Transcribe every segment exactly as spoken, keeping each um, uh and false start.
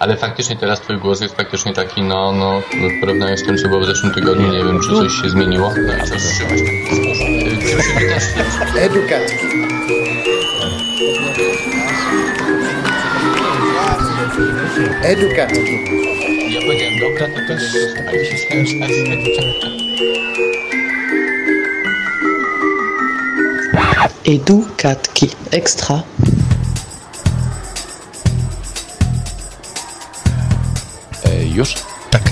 Ale faktycznie teraz twój głos jest faktycznie taki, no, no, w porównaniu z tym, co było w zeszłym tygodniu, nie wiem, czy coś się zmieniło. No i coś trzymać. Edukatki. Edukatki. Ja powiedziałem, dobra, to też Edukatki. Ekstra. E, już? Tak.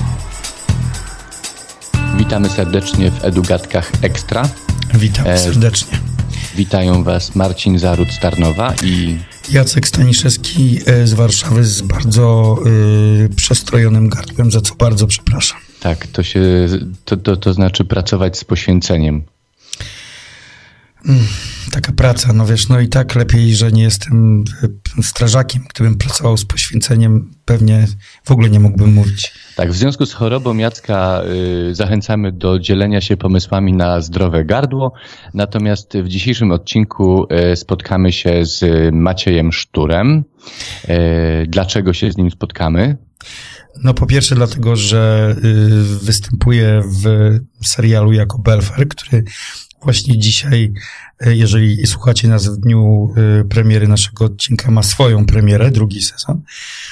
Witamy serdecznie w Edugatkach Ekstra. Witam e, serdecznie. Witają Was Marcin Zaród z Tarnowa i Jacek Staniszewski z Warszawy z bardzo y, przestrojonym gardłem, za co bardzo przepraszam. Tak, to się, to, to, to znaczy pracować z poświęceniem. Mm, taka praca, no wiesz, no i tak lepiej, że nie jestem strażakiem. Gdybym pracował z poświęceniem, pewnie w ogóle nie mógłbym mówić. Tak, w związku z chorobą Jacka y, zachęcamy do dzielenia się pomysłami na zdrowe gardło. Natomiast w dzisiejszym odcinku y, spotkamy się z Maciejem Szturem. Y, dlaczego się z nim spotkamy? No po pierwsze dlatego, że y, występuję w serialu jako Belfer, który właśnie dzisiaj, jeżeli słuchacie nas w dniu premiery naszego odcinka, ma swoją premierę, drugi sezon.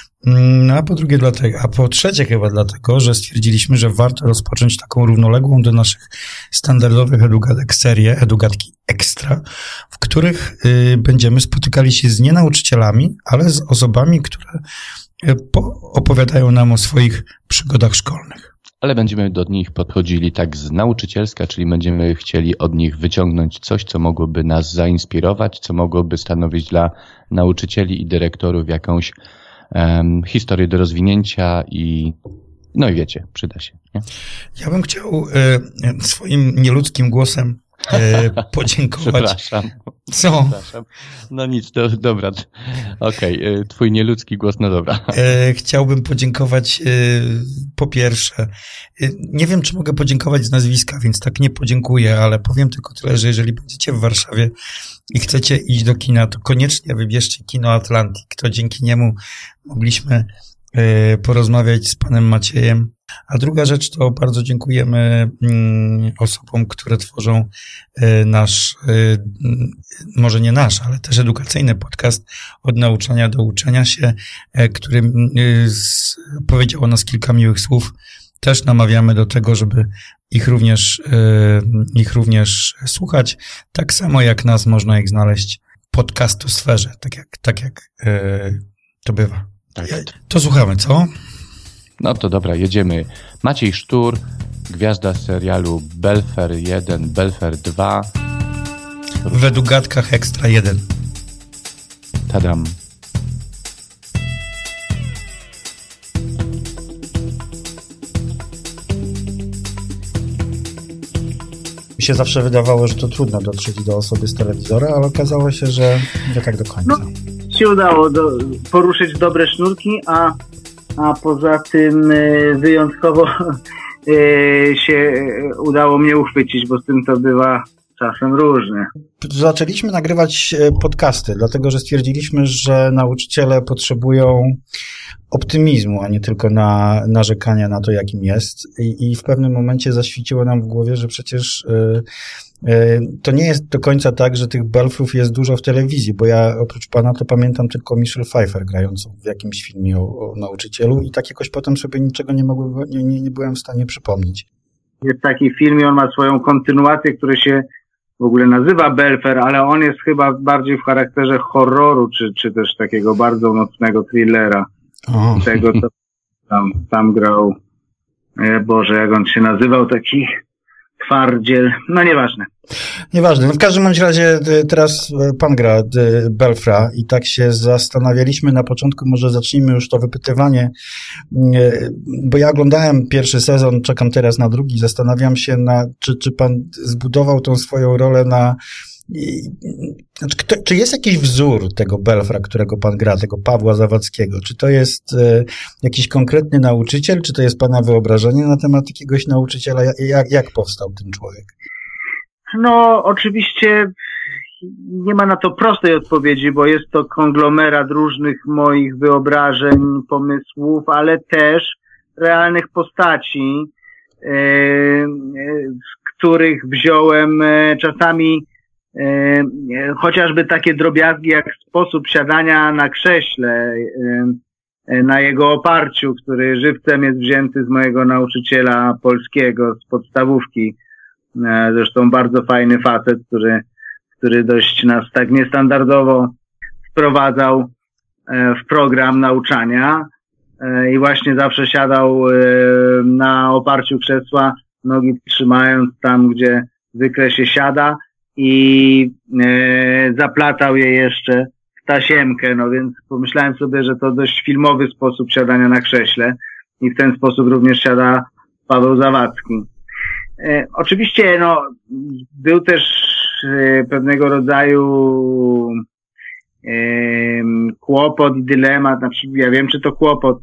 No a po drugie dlatego, a po trzecie chyba dlatego, że stwierdziliśmy, że warto rozpocząć taką równoległą do naszych standardowych edugatek serię, Edugatki Ekstra, w których y, będziemy spotykali się z nie nauczycielami, ale z osobami, które y, po, opowiadają nam o swoich przygodach szkolnych. Ale będziemy do nich podchodzili tak z nauczycielska, czyli będziemy chcieli od nich wyciągnąć coś, co mogłoby nas zainspirować, co mogłoby stanowić dla nauczycieli i dyrektorów jakąś um, historię do rozwinięcia i no i wiecie, przyda się. Nie? Ja bym chciał e, swoim nieludzkim głosem e, podziękować. Przepraszam. Co? Przepraszam. No nic, do, dobra. Okej, okay. Twój nieludzki głos, no dobra. E, chciałbym podziękować e, po pierwsze, e, nie wiem, czy mogę podziękować z nazwiska, więc tak nie podziękuję, ale powiem tylko tyle, że jeżeli będziecie w Warszawie i chcecie iść do kina, to koniecznie wybierzcie Kino Atlantik. To dzięki niemu mogliśmy e, porozmawiać z panem Maciejem. A druga rzecz to bardzo dziękujemy mm, osobom, które tworzą y, nasz, y, może nie nasz, ale też edukacyjny podcast Od nauczania do uczenia się, y, który y, z, powiedział o nas kilka miłych słów. Też namawiamy do tego, żeby ich również, y, ich również słuchać. Tak samo jak nas można ich znaleźć w podcastosferze, tak jak, tak jak y, to bywa. Tak. To słuchamy, co? No to dobra, jedziemy. Maciej Sztur, gwiazda serialu Belfer jeden, Belfer dwa. W Edugatkach Ekstra jeden. Tadam. Mi się zawsze wydawało, że to trudno dotrzeć do osoby z telewizora, ale okazało się, że nie tak do końca. No, się udało do, poruszyć dobre sznurki, a A poza tym wyjątkowo się udało mnie uchwycić, bo z tym to bywa czasem różnie. Zaczęliśmy nagrywać podcasty, dlatego że stwierdziliśmy, że nauczyciele potrzebują optymizmu, a nie tylko na, narzekania na to, jakim jest. I, I w pewnym momencie zaświeciło nam w głowie, że przecież y, y, to nie jest do końca tak, że tych Belfrów jest dużo w telewizji, bo ja oprócz pana to pamiętam tylko Michelle Pfeiffer grającą w jakimś filmie o, o nauczycielu i tak jakoś potem sobie niczego nie, mogłem, nie, nie, nie byłem w stanie przypomnieć. Jest taki film i on ma swoją kontynuację, który się w ogóle nazywa Belfer, ale on jest chyba bardziej w charakterze horroru, czy, czy też takiego bardzo mocnego thrillera. O. Tego, co tam, tam grał, e, Boże, jak on się nazywał, taki twardziel, no nieważne. Nieważne, no w każdym bądź razie teraz pan gra Belfra i tak się zastanawialiśmy na początku, może zacznijmy już to wypytywanie, bo ja oglądałem pierwszy sezon, czekam teraz na drugi, zastanawiam się, na, czy, czy pan zbudował tą swoją rolę na Znaczy, kto, czy jest jakiś wzór tego Belfra, którego pan gra, tego Pawła Zawadzkiego? Czy to jest e, jakiś konkretny nauczyciel, czy to jest pana wyobrażenie na temat jakiegoś nauczyciela? Jak, jak powstał ten człowiek? No, oczywiście nie ma na to prostej odpowiedzi, bo jest to konglomerat różnych moich wyobrażeń, pomysłów, ale też realnych postaci, z których wziąłem czasami chociażby takie drobiazgi jak sposób siadania na krześle, na jego oparciu, który żywcem jest wzięty z mojego nauczyciela polskiego z podstawówki. Zresztą bardzo fajny facet, który, który dość nas tak niestandardowo wprowadzał w program nauczania i właśnie zawsze siadał na oparciu krzesła, nogi trzymając tam, gdzie zwykle się siada i zaplatał je jeszcze w tasiemkę, no więc pomyślałem sobie, że to dość filmowy sposób siadania na krześle i w ten sposób również siada Paweł Zawadzki. E, oczywiście, no, był też e, pewnego rodzaju e, kłopot i dylemat, na przykład, ja wiem, czy to kłopot.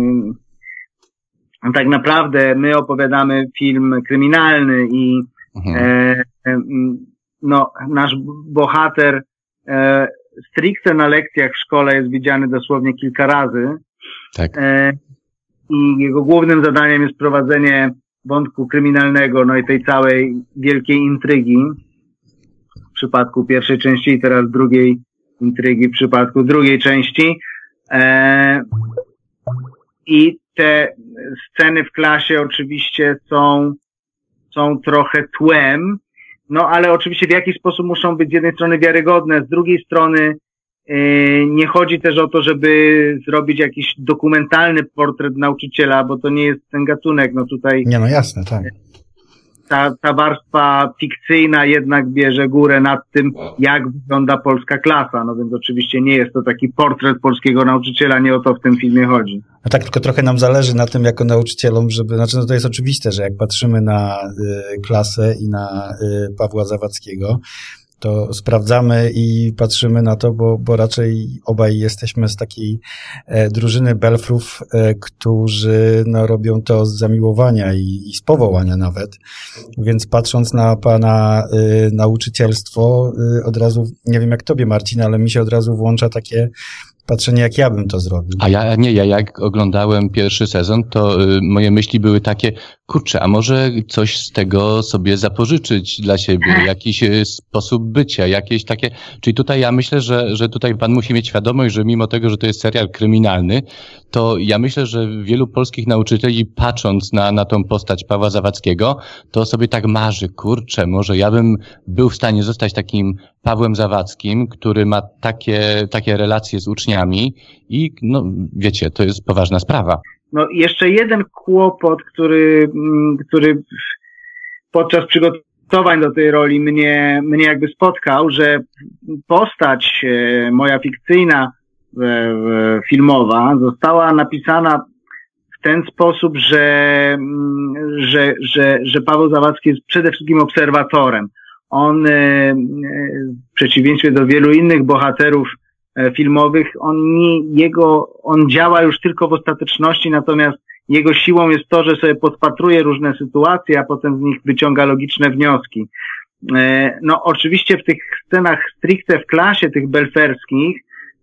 E, tak naprawdę my opowiadamy film kryminalny i mhm. e, e, no, nasz bohater e, stricte na lekcjach w szkole jest widziany dosłownie kilka razy. Tak. E, I jego głównym zadaniem jest prowadzenie wątku kryminalnego, no i tej całej wielkiej intrygi w przypadku pierwszej części i teraz drugiej intrygi w przypadku drugiej części. E, I te sceny w klasie oczywiście są, są trochę tłem, no ale oczywiście w jakiś sposób muszą być z jednej strony wiarygodne, z drugiej strony yy, nie chodzi też o to, żeby zrobić jakiś dokumentalny portret nauczyciela, bo to nie jest ten gatunek, no tutaj... Nie, no jasne, tak. Ta, ta warstwa fikcyjna jednak bierze górę nad tym, jak wygląda polska klasa, no więc oczywiście nie jest to taki portret polskiego nauczyciela, nie o to w tym filmie chodzi. No tak, tylko trochę nam zależy na tym jako nauczycielom, żeby, znaczy no to jest oczywiste, że jak patrzymy na y, klasę i na y, Pawła Zawadzkiego, to sprawdzamy i patrzymy na to, bo, bo raczej obaj jesteśmy z takiej e, drużyny belfrów, e, którzy no, robią to z zamiłowania i, i z powołania nawet. Więc patrząc na pana e, nauczycielstwo, e, od razu, nie wiem jak tobie, Marcin, ale mi się od razu włącza takie patrzenie, jak ja bym to zrobił. A ja nie, ja jak oglądałem pierwszy sezon, to y, moje myśli były takie, kurczę, a może coś z tego sobie zapożyczyć dla siebie, jakiś y, sposób bycia, jakieś takie, czyli tutaj ja myślę, że, że tutaj pan musi mieć świadomość, że mimo tego, że to jest serial kryminalny, to ja myślę, że wielu polskich nauczycieli, patrząc na, na tą postać Pawła Zawadzkiego, to sobie tak marzy, kurczę, może ja bym był w stanie zostać takim Pawłem Zawadzkim, który ma takie, takie relacje z uczniami i no wiecie, to jest poważna sprawa. No jeszcze jeden kłopot, który, który podczas przygotowań do tej roli mnie, mnie jakby spotkał, że postać moja fikcyjna, filmowa została napisana w ten sposób, że, że, że, że Paweł Zawadzki jest przede wszystkim obserwatorem. On w przeciwieństwie do wielu innych bohaterów filmowych, on nie, jego, on działa już tylko w ostateczności, natomiast jego siłą jest to, że sobie podpatruje różne sytuacje, a potem z nich wyciąga logiczne wnioski. No oczywiście w tych scenach stricte w klasie, tych belferskich,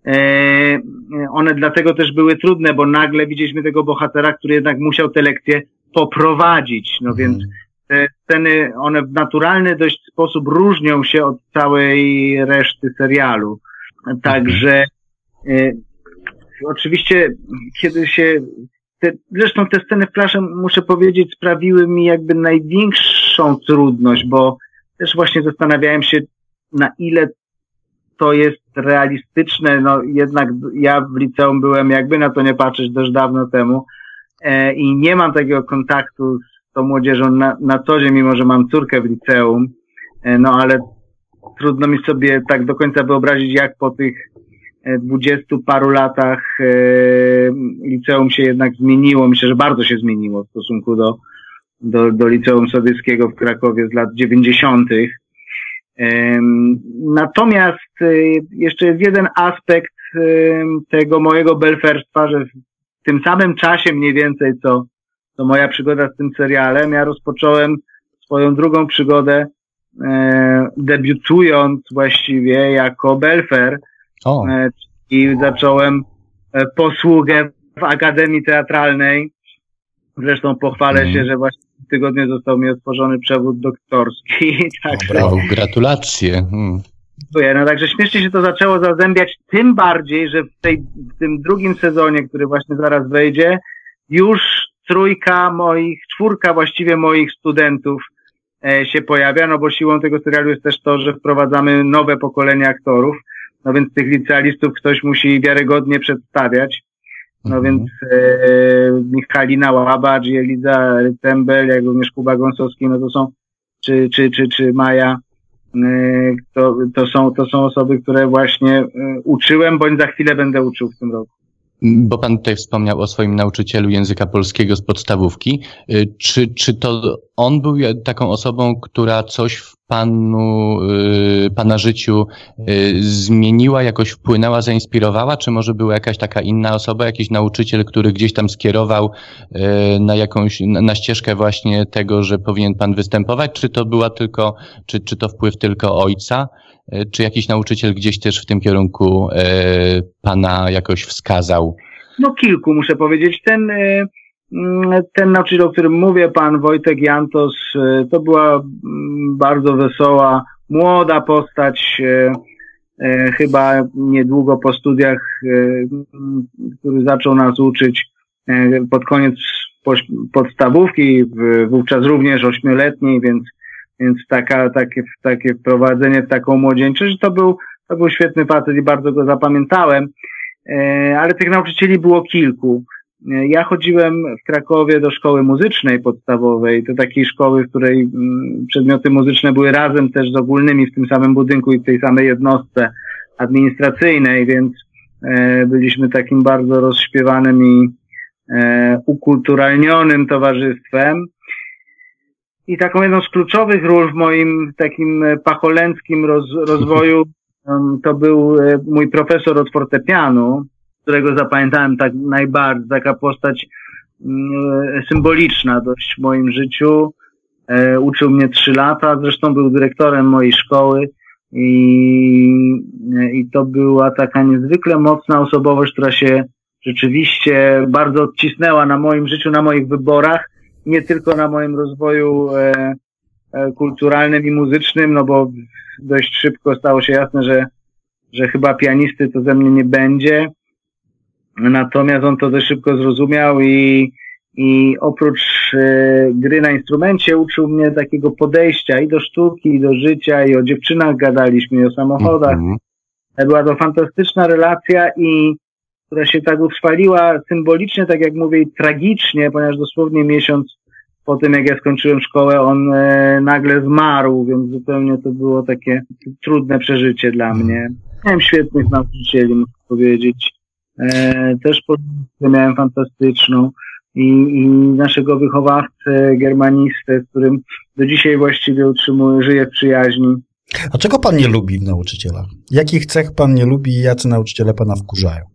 one dlatego też były trudne, bo nagle widzieliśmy tego bohatera, który jednak musiał te lekcje poprowadzić, no więc te sceny, one w naturalny dość sposób różnią się od całej reszty serialu. Także y, oczywiście, kiedy się te, zresztą te sceny w klasie, muszę powiedzieć, sprawiły mi jakby największą trudność, bo też właśnie zastanawiałem się, na ile to jest realistyczne. No jednak ja w liceum byłem, jakby na to nie patrzeć, dość dawno temu e, i nie mam takiego kontaktu z tą młodzieżą na, na co dzień, mimo że mam córkę w liceum, e, no ale trudno mi sobie tak do końca wyobrazić, jak po tych dwudziestu paru latach e, liceum się jednak zmieniło. Myślę, że bardzo się zmieniło w stosunku do, do, do liceum sowieckiego w Krakowie z lat dziewięćdziesiątych. E, natomiast e, jeszcze jest jeden aspekt e, tego mojego belferstwa, że w tym samym czasie mniej więcej, co, co moja przygoda z tym serialem, ja rozpocząłem swoją drugą przygodę e, debiutując właściwie jako Belfer O. e, i zacząłem e, posługę w Akademii Teatralnej. Zresztą pochwalę Mm. się, że właśnie w tym tygodniu został mi otworzony przewód doktorski. Także, Brawo, gratulacje. Hmm. dziękuję. No także śmiesznie się to zaczęło zazębiać, tym bardziej, że w, tej, w tym drugim sezonie, który właśnie zaraz wejdzie, już trójka moich, czwórka właściwie moich studentów e, się pojawia, no bo siłą tego serialu jest też to, że wprowadzamy nowe pokolenie aktorów, no więc tych licealistów ktoś musi wiarygodnie przedstawiać. No Mhm. więc e, Michalina Łabacz, Eliza Rytembel, jak również Kuba Gąsowski, no to są, czy, czy, czy, czy Maja, e, to, to są, to są osoby, które właśnie e, uczyłem, bądź za chwilę będę uczył w tym roku. Bo pan tutaj wspomniał o swoim nauczycielu języka polskiego z podstawówki. Y, Czy, czy to on był je- taką osobą, która coś w panu, y, pana życiu y, zmieniła, jakoś wpłynęła, zainspirowała? Czy może była jakaś taka inna osoba, jakiś nauczyciel, który gdzieś tam skierował y, na jakąś, na, na ścieżkę właśnie tego, że powinien pan występować? Czy to była tylko, czy, czy to wpływ tylko ojca? Y, Czy jakiś nauczyciel gdzieś też w tym kierunku y, pana jakoś wskazał? No kilku, muszę powiedzieć. Ten, e, mm, ten nauczyciel, o którym mówię, pan Wojtek Jantos, e, to była mm, bardzo wesoła, młoda postać, e, e, chyba niedługo po studiach, e, m, który zaczął nas uczyć e, pod koniec poś- podstawówki, w- wówczas również ośmioletniej, więc, więc taka, takie, takie wprowadzenie w taką młodzieńczość, to był, to był świetny facet i bardzo go zapamiętałem. E, ale tych nauczycieli było kilku. E, Ja chodziłem w Krakowie do szkoły muzycznej podstawowej, do takiej szkoły, w której mm, przedmioty muzyczne były razem też z ogólnymi w tym samym budynku i w tej samej jednostce administracyjnej, więc e, byliśmy takim bardzo rozśpiewanym i e, ukulturalnionym towarzystwem. I taką jedną z kluczowych ról w moim takim pacholęckim roz, rozwoju um, to był e, mój profesor od fortepianu, którego zapamiętałem tak najbardziej, taka postać mm, symboliczna dość w moim życiu. E, uczył mnie trzy lata, zresztą był dyrektorem mojej szkoły i, i to była taka niezwykle mocna osobowość, która się rzeczywiście bardzo odcisnęła na moim życiu, na moich wyborach, nie tylko na moim rozwoju e, e, kulturalnym i muzycznym, no bo dość szybko stało się jasne, że, że chyba pianisty to ze mnie nie będzie. Natomiast on to dość szybko zrozumiał i, i oprócz e, gry na instrumencie uczył mnie takiego podejścia i do sztuki, i do życia, i o dziewczynach gadaliśmy, i o samochodach. Mhm. Była to fantastyczna relacja i która się tak utrwaliła symbolicznie, tak jak mówię, i tragicznie, ponieważ dosłownie miesiąc po tym, jak ja skończyłem szkołę, on e, nagle zmarł, więc zupełnie to było takie trudne przeżycie dla mnie. Miałem świetnych nauczycieli, muszę powiedzieć. E, też podstawę miałem fantastyczną i, i naszego wychowawcę, germanistę, z którym do dzisiaj właściwie utrzymuję, żyję w przyjaźni. A czego pan nie lubi w nauczycielach? Jakich cech pan nie lubi i jacy nauczyciele pana wkurzają?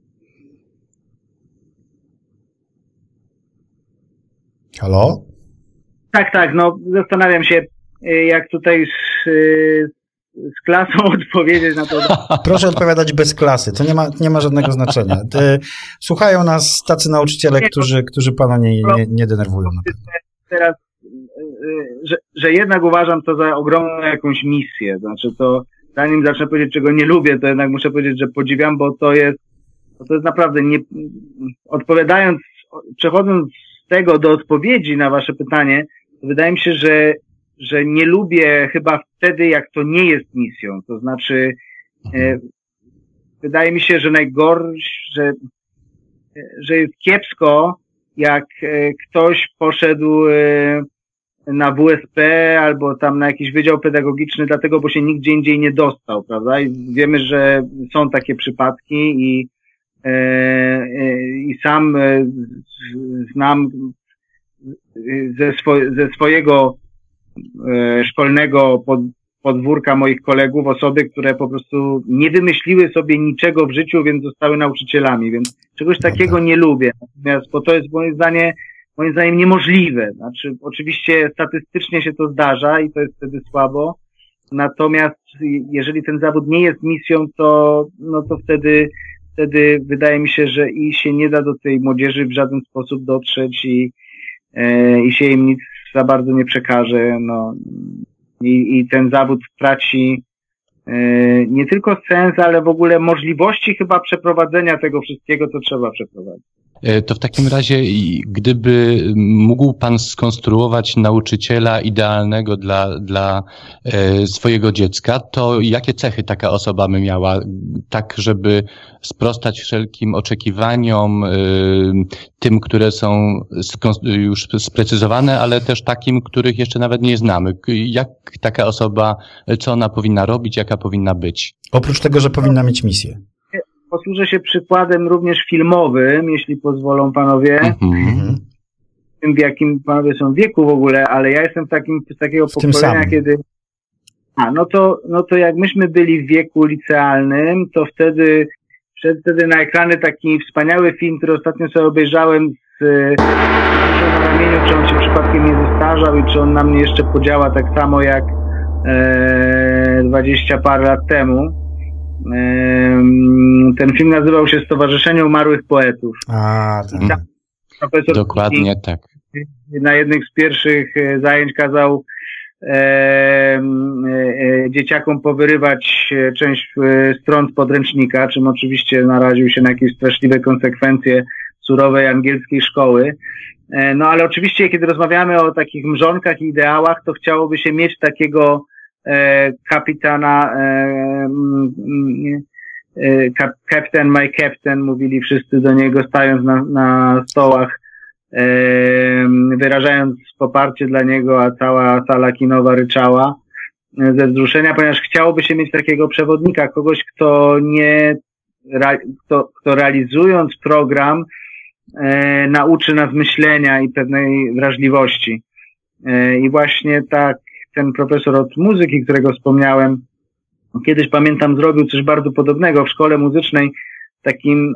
Halo? Tak, tak, no zastanawiam się, y, jak tutaj z, y, z klasą odpowiedzieć na to. Proszę odpowiadać bez klasy, to nie ma, nie ma żadnego znaczenia. Ty, słuchają nas tacy nauczyciele, którzy, którzy pana nie, nie, nie denerwują na pewno. Teraz, y, y, że, że jednak uważam to za ogromną jakąś misję. Znaczy to, zanim zacznę powiedzieć, czego nie lubię, to jednak muszę powiedzieć, że podziwiam, bo to jest, bo to jest naprawdę nie, odpowiadając, przechodząc z tego do odpowiedzi na wasze pytanie, to wydaje mi się, że, że nie lubię chyba wtedy, jak to nie jest misją. To znaczy, e, wydaje mi się, że najgorsze, że, że jest kiepsko, jak e, ktoś poszedł e, na W S P albo tam na jakiś wydział pedagogiczny dlatego, bo się nigdzie indziej nie dostał, prawda? I wiemy, że są takie przypadki i e, e, i sam e, z, znam ze, swo, ze swojego e, szkolnego pod, podwórka moich kolegów osoby, które po prostu nie wymyśliły sobie niczego w życiu, więc zostały nauczycielami, więc czegoś takiego nie lubię. Natomiast, bo to jest moim zdaniem, moim zdaniem niemożliwe. Znaczy, oczywiście statystycznie się to zdarza i to jest wtedy słabo, Natomiast jeżeli ten zawód nie jest misją, to, no to wtedy, wtedy wydaje mi się, że i się nie da do tej młodzieży w żaden sposób dotrzeć i, e, i się im nic za bardzo nie przekaże, no. I, i ten zawód traci e, nie tylko sens, ale w ogóle możliwości chyba przeprowadzenia tego wszystkiego, co trzeba przeprowadzić. To w takim razie, gdyby mógł pan skonstruować nauczyciela idealnego dla, dla e, swojego dziecka, to jakie cechy taka osoba by miała, tak żeby sprostać wszelkim oczekiwaniom, e, tym, które są już sprecyzowane, ale też takim, których jeszcze nawet nie znamy. Jak taka osoba, co ona powinna robić, jaka powinna być? Oprócz tego, że powinna mieć misję. Posłużę się przykładem również filmowym, jeśli pozwolą panowie. Mm-hmm. W jakim panowie są wieku w ogóle, ale ja jestem takim, z takiego w pokolenia, kiedy... A, no to, no to jak myśmy byli w wieku licealnym, to wtedy, wszedł wtedy na ekrany taki wspaniały film, który ostatnio sobie obejrzałem z, na ramieniu, czy on się przypadkiem nie zestarzał i czy on na mnie jeszcze podziała tak samo jak e, dwadzieścia parę lat temu. Ten film nazywał się Stowarzyszenie Umarłych Poetów. A, tak. Profesor Dokładnie Kiki tak. na jednych z pierwszych zajęć kazał e, e, dzieciakom powyrywać część stron z podręcznika, czym oczywiście naraził się na jakieś straszliwe konsekwencje surowej angielskiej szkoły. E, no ale oczywiście, kiedy rozmawiamy o takich mrzonkach i ideałach, to chciałoby się mieć takiego E, kapitana, e, e, kap, Captain, my Captain, mówili wszyscy do niego, stając na, na stołach, e, wyrażając poparcie dla niego, a cała sala kinowa ryczała ze wzruszenia, ponieważ chciałoby się mieć takiego przewodnika, kogoś, kto nie, kto, kto realizując program, e, nauczy nas myślenia i pewnej wrażliwości. E, I właśnie tak ten profesor od muzyki, którego wspomniałem, kiedyś pamiętam zrobił coś bardzo podobnego w szkole muzycznej, takim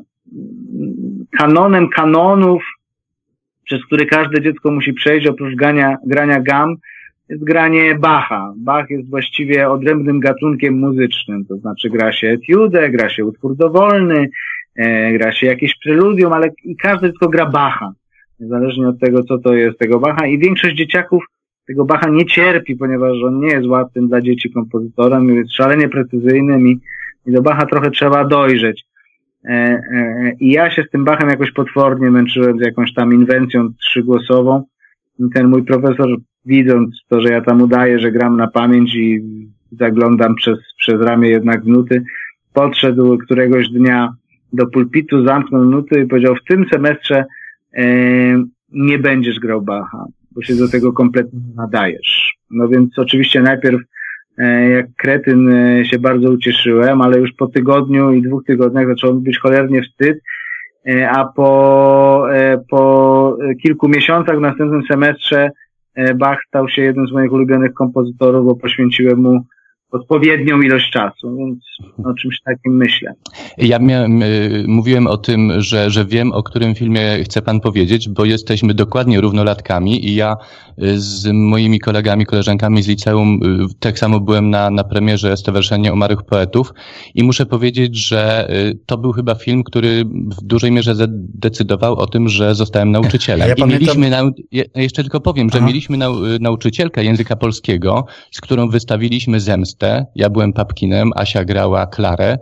kanonem kanonów, przez który każde dziecko musi przejść, oprócz grania, grania gam, jest granie Bacha. Bach jest właściwie odrębnym gatunkiem muzycznym, to znaczy gra się etiudę, gra się utwór dowolny, e, gra się jakieś preludium, ale i każde dziecko gra Bacha, niezależnie od tego, co to jest tego Bacha, i większość dzieciaków tego Bacha nie cierpi, ponieważ on nie jest łatwym dla dzieci kompozytorem, jest szalenie precyzyjnym i, i do Bacha trochę trzeba dojrzeć. E, e, I ja się z tym Bachem jakoś potwornie męczyłem, z jakąś tam inwencją trzygłosową. I ten mój profesor, widząc to, że ja tam udaję, że gram na pamięć i zaglądam przez, przez ramię jednak nuty, podszedł któregoś dnia do pulpitu, zamknął nuty i powiedział: w tym semestrze e, nie będziesz grał Bacha, bo się do tego kompletnie nadajesz. No więc oczywiście najpierw e, jak kretyn e, się bardzo ucieszyłem, ale już po tygodniu i dwóch tygodniach zaczęło mi być cholernie wstyd, e, a po, e, po kilku miesiącach w następnym semestrze e, Bach stał się jednym z moich ulubionych kompozytorów, bo poświęciłem mu odpowiednią ilość czasu, więc o czymś takim myślę. Ja miałem, y, mówiłem o tym, że, że wiem, o którym filmie chce pan powiedzieć, bo jesteśmy dokładnie równolatkami i ja y, z moimi kolegami, koleżankami z liceum y, tak samo byłem na, na premierze Stowarzyszenia Umarłych Poetów i muszę powiedzieć, że y, to był chyba film, który w dużej mierze zdecydował o tym, że zostałem nauczycielem. Ja I pamiętam... mieliśmy, nau... ja jeszcze tylko powiem, że Aha. mieliśmy nau... nauczycielkę języka polskiego, z którą wystawiliśmy Zemstę. Ja byłem Papkinem, Asia grała Klarę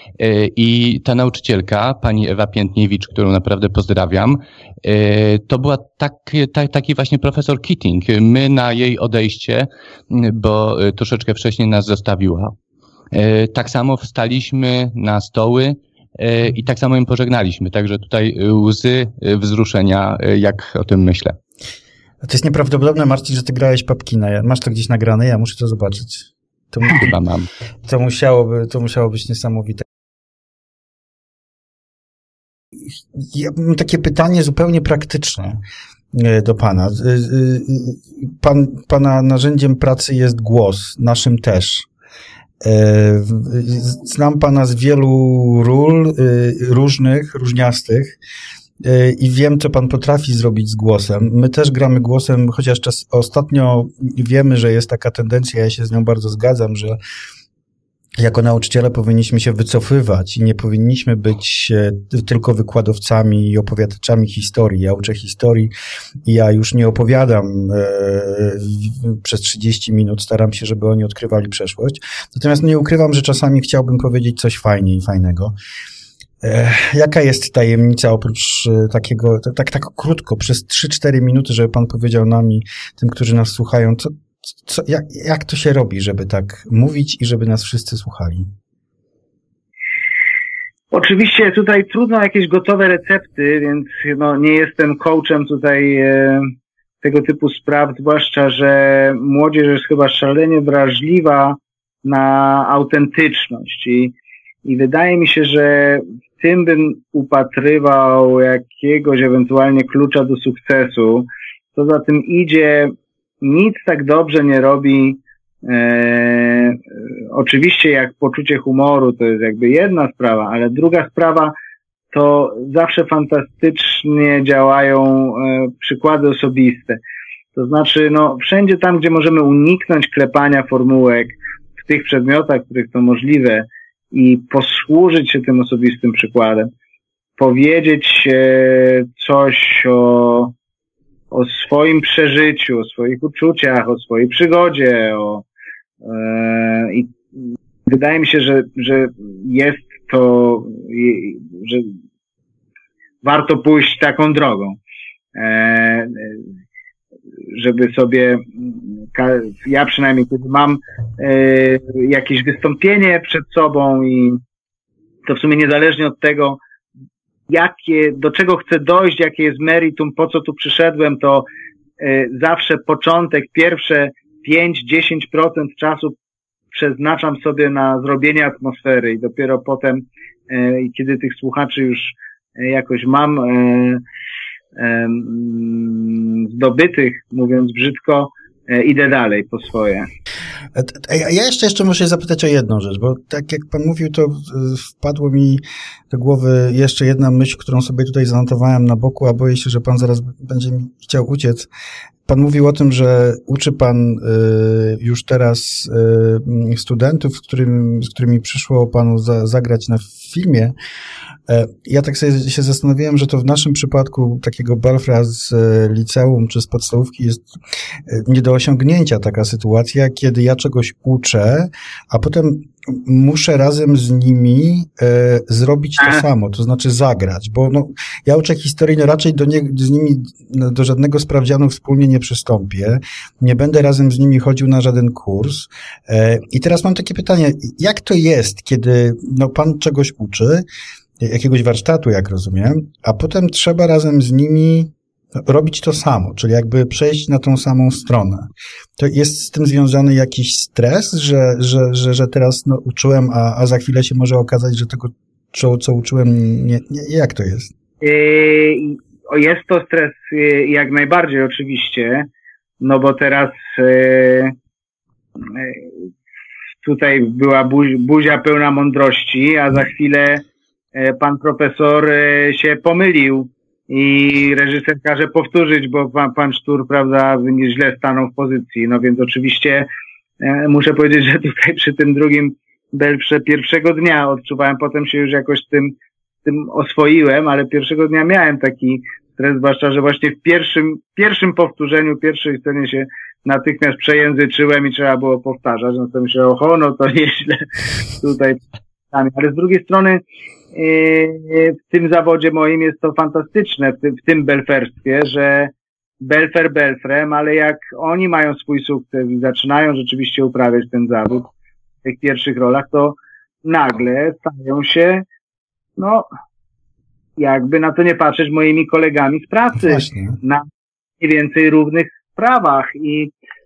i ta nauczycielka, pani Ewa Piętniewicz, którą naprawdę pozdrawiam, to była taki, taki właśnie profesor Keating. My na jej odejście, bo troszeczkę wcześniej nas zostawiła, tak samo wstaliśmy na stoły i tak samo ją pożegnaliśmy. Także tutaj łzy wzruszenia, jak o tym myślę. To jest nieprawdopodobne, Marcin, że ty grałeś Papkina. Masz to gdzieś nagrane? Ja muszę to zobaczyć. To, Chyba mam. To musiałoby, to musiało być niesamowite. Ja mam takie pytanie zupełnie praktyczne do pana. Pan, pana narzędziem pracy jest głos, naszym też. Znam pana z wielu ról, różnych, różniastych. i wiem, co pan potrafi zrobić z głosem. My też gramy głosem, chociaż czas, ostatnio wiemy, że jest taka tendencja, ja się z nią bardzo zgadzam, że jako nauczyciele powinniśmy się wycofywać i nie powinniśmy być tylko wykładowcami i opowiadaczami historii. Ja uczę historii i ja już nie opowiadam e, przez trzydzieści minut, staram się, żeby oni odkrywali przeszłość. Natomiast nie ukrywam, że czasami chciałbym powiedzieć coś fajnie i fajnego. E, jaka jest tajemnica oprócz e, takiego, tak, tak, tak krótko, przez trzy cztery minuty, żeby pan powiedział nam i tym, którzy nas słuchają, co Co, jak, jak to się robi, żeby tak mówić i żeby nas wszyscy słuchali? Oczywiście tutaj trudno jakieś gotowe recepty, więc no, nie jestem coachem tutaj e, tego typu spraw, zwłaszcza, że młodzież jest chyba szalenie wrażliwa na autentyczność i, i wydaje mi się, że w tym bym upatrywał jakiegoś ewentualnie klucza do sukcesu. Co za tym idzie, nic tak dobrze nie robi, e, oczywiście jak poczucie humoru, to jest jakby jedna sprawa, ale druga sprawa to zawsze fantastycznie działają e, przykłady osobiste. To znaczy, no, wszędzie tam, gdzie możemy uniknąć klepania formułek w tych przedmiotach, w których to możliwe i posłużyć się tym osobistym przykładem, powiedzieć e, coś o o swoim przeżyciu, o swoich uczuciach, o swojej przygodzie, o, e, i wydaje mi się, że, że jest to, że warto pójść taką drogą, e, żeby sobie, ja przynajmniej kiedy mam e, jakieś wystąpienie przed sobą i to w sumie niezależnie od tego, jakie, do czego chcę dojść, jakie jest meritum, po co tu przyszedłem, to y, zawsze początek, pierwsze pięć do dziesięciu procent czasu przeznaczam sobie na zrobienie atmosfery i dopiero potem, y, kiedy tych słuchaczy już y, jakoś mam y, y, y, zdobytych, mówiąc brzydko, y, idę dalej po swoje. Ja jeszcze, jeszcze muszę zapytać o jedną rzecz, bo tak jak pan mówił, to wpadło mi do głowy jeszcze jedna myśl, którą sobie tutaj zanotowałem na boku, a boję się, że pan zaraz będzie mi chciał uciec. Pan mówił o tym, że uczy pan już teraz studentów, z, którym, z którymi przyszło panu za, zagrać na filmie. Ja tak sobie się zastanawiałem, że to w naszym przypadku takiego Belfra z liceum czy z podstawówki jest nie do osiągnięcia taka sytuacja, kiedy ja czegoś uczę, a potem muszę razem z nimi e, zrobić to samo, to znaczy zagrać, bo no, ja uczę historii, no raczej do nie, z nimi no, do żadnego sprawdzianu wspólnie nie przystąpię, nie będę razem z nimi chodził na żaden kurs. E, I teraz mam takie pytanie, jak to jest, kiedy no, pan czegoś uczy, jakiegoś warsztatu, jak rozumiem, a potem trzeba razem z nimi robić to samo, czyli jakby przejść na tą samą stronę. To jest z tym związany jakiś stres, że, że, że, że teraz no, uczyłem, a, a za chwilę się może okazać, że tego, co, co uczyłem, nie, nie, jak to jest? Jest to stres jak najbardziej oczywiście, no bo teraz tutaj była buzia pełna mądrości, a za chwilę pan profesor się pomylił i reżyser każe powtórzyć, bo pan, pan Sztur, prawda, źle stanął w pozycji. No więc oczywiście e, muszę powiedzieć, że tutaj przy tym drugim Belfrze pierwszego dnia odczuwałem, potem się już jakoś tym, tym oswoiłem, ale pierwszego dnia miałem taki stres, zwłaszcza, że właśnie w pierwszym, pierwszym powtórzeniu, pierwszej scenie się natychmiast przejęzyczyłem i trzeba było powtarzać. No to myślę, oho, no to nieźle tutaj. Ale z drugiej strony w tym zawodzie moim jest to fantastyczne, w tym, w tym belferstwie, że Belfer Belfrem, ale jak oni mają swój sukces i zaczynają rzeczywiście uprawiać ten zawód w tych pierwszych rolach, to nagle stają się, no, jakby na to nie patrzeć, moimi kolegami z pracy. Właśnie. Na mniej więcej równych prawach i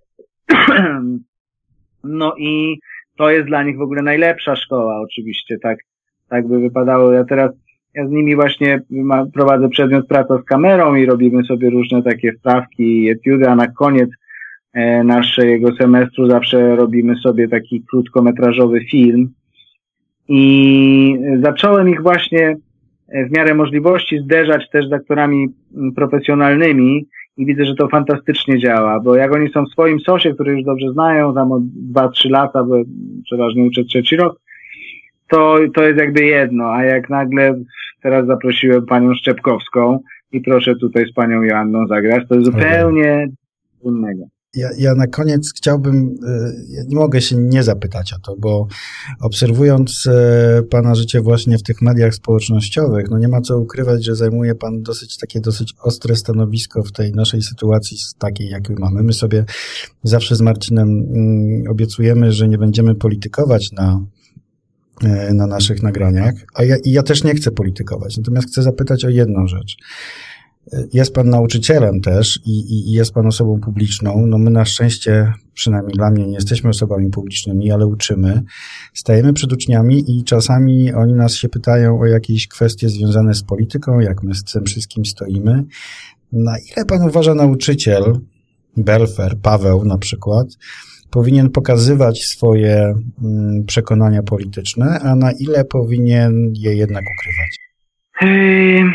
no i to jest dla nich w ogóle najlepsza szkoła, oczywiście, tak, tak by wypadało. Ja teraz, ja z nimi właśnie ma, prowadzę przedmiot praca z kamerą i robimy sobie różne takie wprawki i etiudy, a na koniec e, naszego semestru zawsze robimy sobie taki krótkometrażowy film. I zacząłem ich właśnie w miarę możliwości zderzać też z aktorami profesjonalnymi i widzę, że to fantastycznie działa, bo jak oni są w swoim sosie, który już dobrze znają, tam od dwa trzy lata, bo przeważnie uczę trzeci rok, to, to jest jakby jedno, a jak nagle teraz zaprosiłem panią Szczepkowską i proszę tutaj z panią Joanną zagrać, to jest zupełnie innego. Ja, ja na koniec chciałbym, ja nie mogę się nie zapytać o to, bo obserwując pana życie właśnie w tych mediach społecznościowych, no nie ma co ukrywać, że zajmuje pan dosyć takie dosyć ostre stanowisko w tej naszej sytuacji takiej, jaką mamy. My sobie zawsze z Marcinem obiecujemy, że nie będziemy politykować na na naszych nagraniach, a ja, i ja też nie chcę politykować, natomiast chcę zapytać o jedną rzecz. Jest pan nauczycielem też i, i jest pan osobą publiczną. No my na szczęście, przynajmniej dla mnie, nie jesteśmy osobami publicznymi, ale uczymy. Stajemy przed uczniami i czasami oni nas się pytają o jakieś kwestie związane z polityką, jak my z tym wszystkim stoimy. Na ile pan uważa nauczyciel, Belfer, Paweł na przykład, powinien pokazywać swoje mm, przekonania polityczne, a na ile powinien je jednak ukrywać? Yy...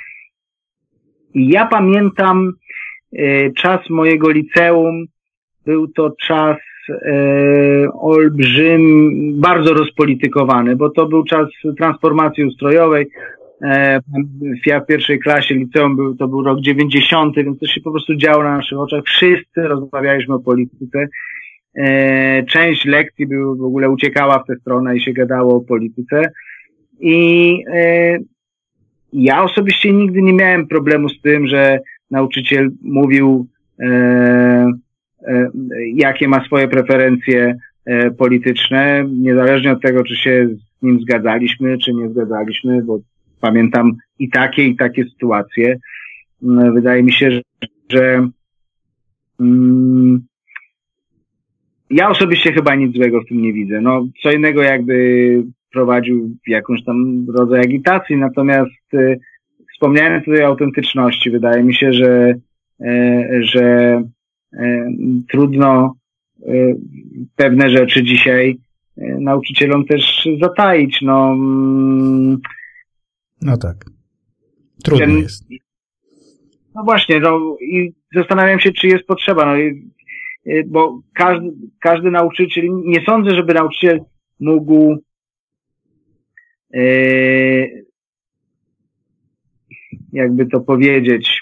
Ja pamiętam y, czas mojego liceum, był to czas y, olbrzym, bardzo rozpolitykowany, bo to był czas transformacji ustrojowej. E, ja w pierwszej klasie liceum był, to był rok dziewięćdziesiąty, więc to się po prostu działo na naszych oczach. Wszyscy rozmawialiśmy o polityce. E, część lekcji był, w ogóle uciekała w tę stronę i się gadało o polityce. I e, ja osobiście nigdy nie miałem problemu z tym, że nauczyciel mówił, e, e, jakie ma swoje preferencje e, polityczne, niezależnie od tego, czy się z nim zgadzaliśmy, czy nie zgadzaliśmy, bo pamiętam i takie, i takie sytuacje. E, wydaje mi się, że, że mm, ja osobiście chyba nic złego w tym nie widzę. No, co innego jakby prowadził jakąś tam rodzaj agitacji, natomiast y, wspomniałem tutaj o autentyczności. Wydaje mi się, że, y, że y, trudno y, pewne rzeczy dzisiaj y, nauczycielom też zataić. No, mm, no tak. Trudno ten, jest. No właśnie, no i zastanawiam się, czy jest potrzeba, no, y, y, bo każdy, każdy nauczyciel, nie sądzę, żeby nauczyciel mógł jakby to powiedzieć.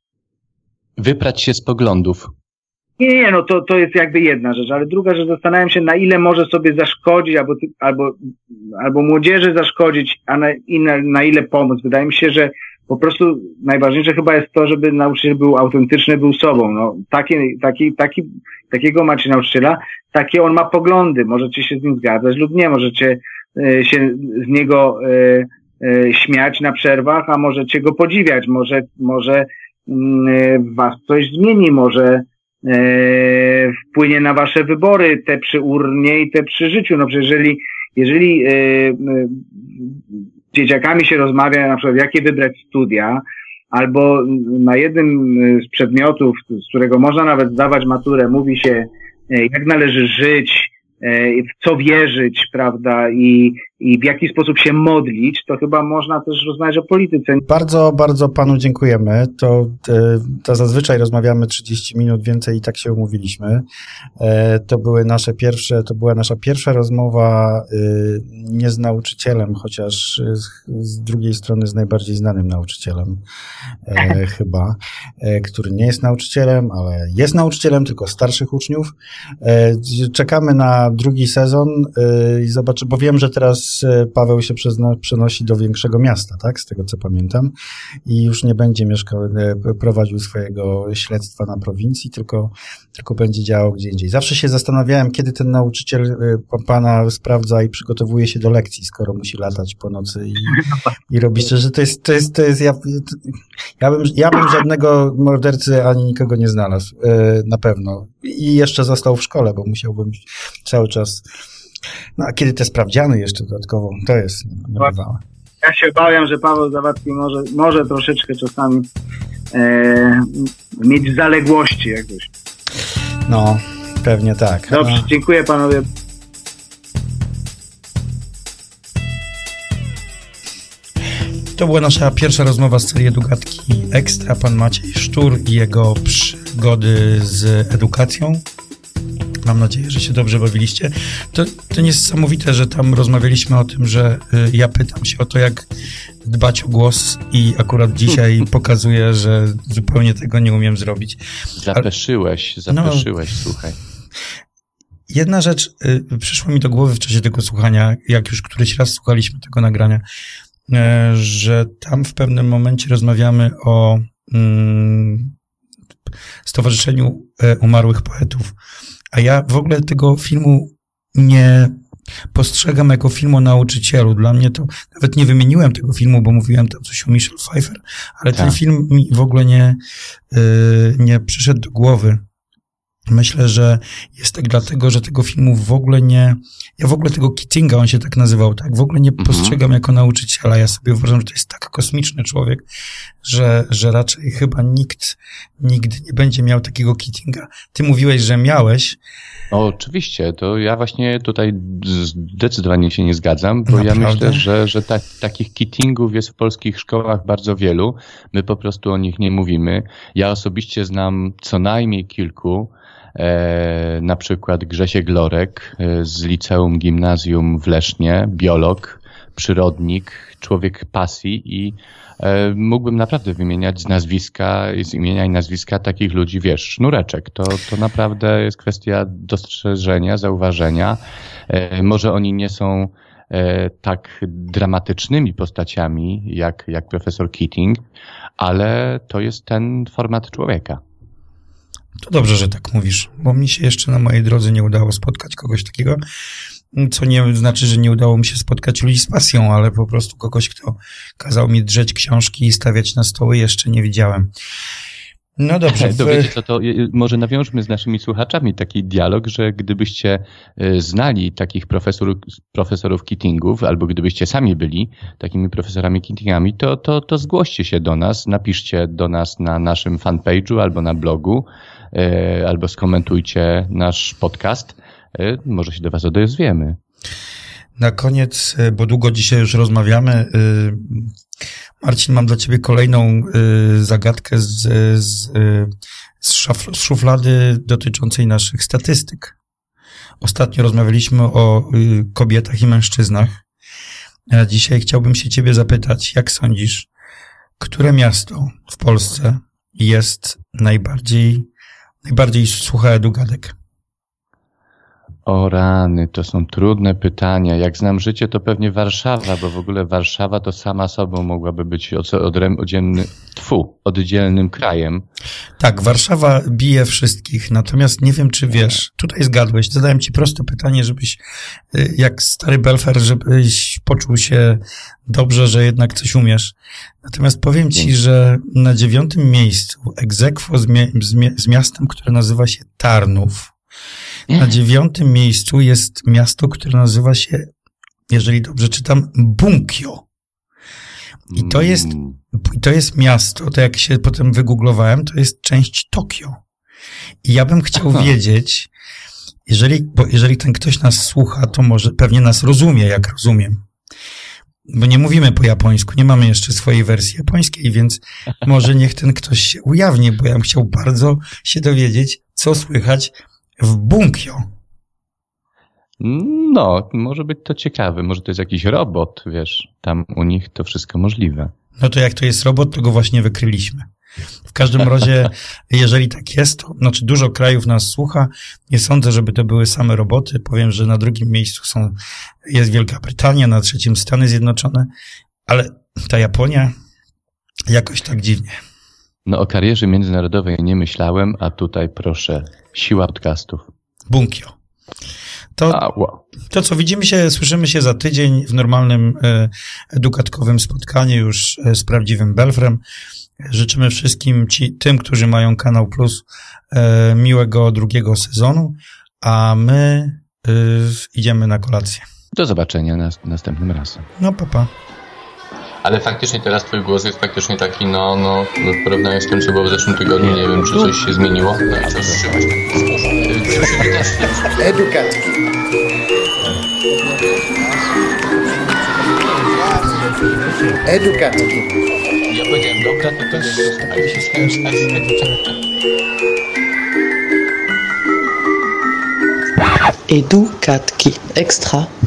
Wyprać się z poglądów. Nie, nie, no to, to jest jakby jedna rzecz, ale druga rzecz, zastanawiam się, na ile może sobie zaszkodzić, albo, albo, albo młodzieży zaszkodzić, a na, i na, na ile pomóc. Wydaje mi się, że po prostu najważniejsze chyba jest to, żeby nauczyciel był autentyczny, był sobą. No, taki, taki, taki, takiego macie nauczyciela, takie on ma poglądy. Możecie się z nim zgadzać lub nie, możecie się z niego e, e, śmiać na przerwach, a możecie go podziwiać, może, może e, was coś zmieni, może e, wpłynie na wasze wybory, te przy urnie i te przy życiu. No przecież jeżeli, jeżeli e, e, z dzieciakami się rozmawia na przykład jakie wybrać studia, albo na jednym z przedmiotów, z którego można nawet zdawać maturę, mówi się jak należy żyć, w co wierzyć, prawda, i, i w jaki sposób się modlić, to chyba można też rozmawiać o polityce. Bardzo, bardzo panu dziękujemy. To, to zazwyczaj rozmawiamy trzydzieści minut, więcej i tak się umówiliśmy. To były nasze pierwsze, to była nasza pierwsza rozmowa nie z nauczycielem, chociaż z, z drugiej strony z najbardziej znanym nauczycielem chyba, który nie jest nauczycielem, ale jest nauczycielem tylko starszych uczniów. Czekamy na drugi sezon i zobaczy, bo wiem, że teraz Paweł się przenosi do większego miasta, tak? Z tego co pamiętam. I już nie będzie mieszkał, prowadził swojego śledztwa na prowincji, tylko, tylko będzie działał gdzie indziej. Zawsze się zastanawiałem, kiedy ten nauczyciel pana sprawdza i przygotowuje się do lekcji, skoro musi latać po nocy i, i robić, że to jest, to jest, to jest, ja, ja bym, ja bym żadnego mordercy ani nikogo nie znalazł, na pewno. I jeszcze został w szkole, bo musiałbym cały czas. No a kiedy te sprawdziany jeszcze dodatkowo, to jest niebywałe. Ja się obawiam, że Paweł Zawadzki może, może troszeczkę czasami e, mieć zaległości jakoś. No, pewnie tak. Dobrze, no. Dziękuję panowie. To była nasza pierwsza rozmowa z serii Edugatki Ekstra. Pan Maciej Sztur i jego przygody z edukacją. Mam nadzieję, że się dobrze bawiliście. To, to niesamowite, że tam rozmawialiśmy o tym, że y, ja pytam się o to, jak dbać o głos i akurat dzisiaj pokazuję, że zupełnie tego nie umiem zrobić. Zapeszyłeś, zapeszyłeś, no, słuchaj. Jedna rzecz y, przyszła mi do głowy w czasie tego słuchania, jak już któryś raz słuchaliśmy tego nagrania, y, że tam w pewnym momencie rozmawiamy o y, Stowarzyszeniu Umarłych Poetów. A ja w ogóle tego filmu nie postrzegam jako film o nauczycielu. Dla mnie to, nawet nie wymieniłem tego filmu, bo mówiłem tam coś o Michelle Pfeiffer, ale tak. Ten film mi w ogóle nie, yy, nie przyszedł do głowy. Myślę, że jest tak dlatego, że tego filmu w ogóle nie... Ja w ogóle tego Keatinga, on się tak nazywał, tak? W ogóle nie mhm. postrzegam jako nauczyciela. Ja sobie uważam, że to jest tak kosmiczny człowiek, że, że raczej chyba nikt nigdy nie będzie miał takiego Keatinga. Ty mówiłeś, że miałeś. O, oczywiście. To ja właśnie tutaj zdecydowanie się nie zgadzam, bo Naprawdę? ja myślę, że, że ta, takich Keatingów jest w polskich szkołach bardzo wielu. My po prostu o nich nie mówimy. Ja osobiście znam co najmniej kilku. E, na przykład Grzesiek Lorek e, z liceum gimnazjum w Lesznie, biolog, przyrodnik, człowiek pasji i e, mógłbym naprawdę wymieniać z nazwiska, z imienia i nazwiska takich ludzi, wiesz, sznureczek. To, to naprawdę jest kwestia dostrzeżenia, zauważenia. E, może oni nie są e, tak dramatycznymi postaciami jak, jak profesor Keating, ale to jest ten format człowieka. To dobrze, że tak mówisz, bo mi się jeszcze na mojej drodze nie udało spotkać kogoś takiego, co nie znaczy, że nie udało mi się spotkać ludzi z pasją, ale po prostu kogoś, kto kazał mi drzeć książki i stawiać na stoły, jeszcze nie widziałem. No dobrze. To wiecie co, to może nawiążmy z naszymi słuchaczami taki dialog, że gdybyście znali takich profesorów, profesorów Keatingów, albo gdybyście sami byli takimi profesorami Keatingami, to, to, to zgłoście się do nas, napiszcie do nas na naszym fanpage'u albo na blogu, albo skomentujcie nasz podcast. Może się do was odezwiemy. Na koniec, bo długo dzisiaj już rozmawiamy, Marcin, mam dla ciebie kolejną zagadkę z, z, z szuflady dotyczącej naszych statystyk. Ostatnio rozmawialiśmy o kobietach i mężczyznach. A dzisiaj chciałbym się ciebie zapytać, jak sądzisz, które miasto w Polsce jest najbardziej, najbardziej słucha edugadek? O rany, to są trudne pytania. Jak znam życie, to pewnie Warszawa, bo w ogóle Warszawa to sama sobą mogłaby być oddzielny, tfu, oddzielnym krajem. Tak, Warszawa bije wszystkich, natomiast nie wiem, czy wiesz, tutaj zgadłeś, zadałem ci proste pytanie, żebyś, jak stary Belfer, żebyś poczuł się dobrze, że jednak coś umiesz. Natomiast powiem ci, że na dziewiątym miejscu ex aequo z, mi- z, mi- z miastem, które nazywa się Tarnów. Na dziewiątym miejscu jest miasto, które nazywa się, jeżeli dobrze czytam, Bunkyo. I to jest, i to jest miasto, to jak się potem wygooglowałem, to jest część Tokio. I ja bym chciał Aha. wiedzieć, jeżeli, bo jeżeli ten ktoś nas słucha, to może pewnie nas rozumie, jak rozumiem. Bo nie mówimy po japońsku, nie mamy jeszcze swojej wersji japońskiej, więc może niech ten ktoś się ujawni, bo ja bym chciał bardzo się dowiedzieć, co słychać w Bunkyo. No, może być to ciekawe. Może to jest jakiś robot, wiesz. Tam u nich to wszystko możliwe. No to jak to jest robot, to go właśnie wykryliśmy. W każdym razie, jeżeli tak jest, to znaczy dużo krajów nas słucha. Nie sądzę, żeby to były same roboty. Powiem, że na drugim miejscu są, jest Wielka Brytania, na trzecim Stany Zjednoczone, ale ta Japonia jakoś tak dziwnie. No o karierze międzynarodowej nie myślałem, a tutaj proszę, siła podcastów. Bunkyo. To, a, wow. to co, widzimy się, słyszymy się za tydzień w normalnym e, edukatkowym spotkaniu już e, z prawdziwym Belfrem. Życzymy wszystkim ci, tym, którzy mają Kanał Plus, e, miłego drugiego sezonu, a my e, idziemy na kolację. Do zobaczenia nas, następnym razem. No, pa, pa. Ale faktycznie teraz twój głos jest faktycznie taki, no, no, w porównaniu z tym, co było w zeszłym tygodniu, nie wiem, czy coś się zmieniło. No, a co wstrzymać? Edukatki. Edukatki. Ja powiedziałem dobra, to też Edukatki. Extra.